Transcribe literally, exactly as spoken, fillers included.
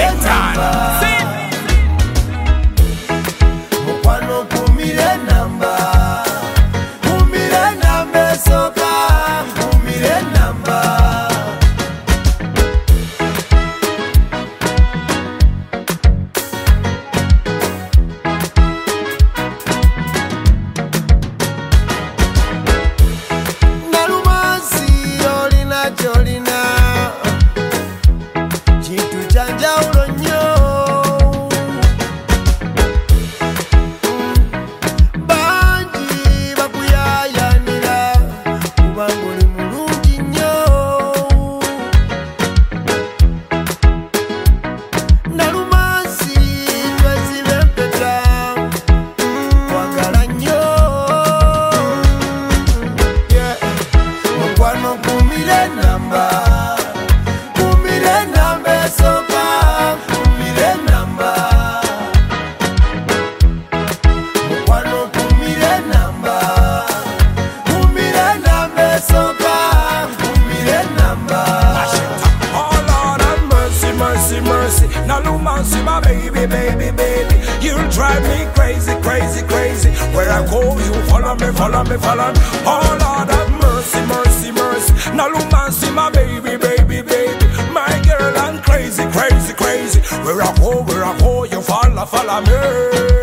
Satan. Mukwano kumire namba, kumire namba soka, kumire namba. Nalumansi olina jolina, chintu chanja ulonyo. Banji bakuyayanira, kubanguli mulungi nnyo. Nalumansi twezibe empeta, twagala nnyo. Yeah. Mukwano kumire namba, kumire namba esoka, kumire namba. Mukwano kumire namba, kumire namba esoka, kumire namba. Oh Lord have mercy, mercy, mercy. Nalumansi, my baby, baby, baby. You drive me crazy, crazy, crazy. Where I go, you follow me, follow me, follow me. Oh Lord have mercy, mercy, mercy. Nalumansi, my baby, baby, baby. My girl, I'm crazy, crazy, crazy. Where I go, where I go, you follow, follow me.